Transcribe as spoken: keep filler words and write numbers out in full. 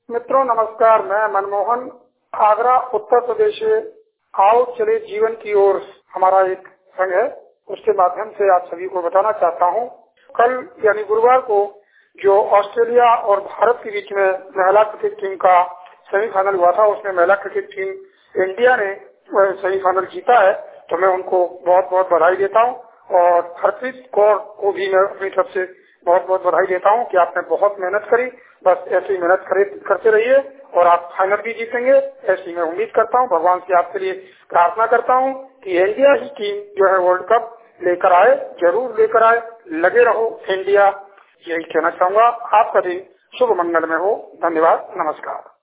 मित्रों नमस्कार, मैं मनमोहन आगरा उत्तर प्रदेश से आओ चले जीवन की ओर हमारा एक संघ है, उसके माध्यम से आप सभी को बताना चाहता हूं। कल यानी गुरुवार को जो ऑस्ट्रेलिया और भारत के बीच में महिला क्रिकेट टीम का सेमीफाइनल हुआ था, उसमें महिला क्रिकेट टीम इंडिया ने सेमीफाइनल जीता है, तो मैं उनको बहुत बहुत बधाई देता हूं। और हरप्रीत कौर को भी मैं अपनी तरफ से बहुत बहुत बधाई देता हूं कि आपने बहुत मेहनत करी। बस ऐसी मेहनत करते रहिए और आप फाइनल भी जीतेंगे, ऐसी मैं उम्मीद करता हूं। भगवान से आपके लिए प्रार्थना करता हूं कि इंडिया की टीम जो है वर्ल्ड कप लेकर आए, जरूर लेकर आए। लगे रहो इंडिया, यही कहना चाहूंगा। आपका दिन शुभ मंगल में हो। धन्यवाद, नमस्कार।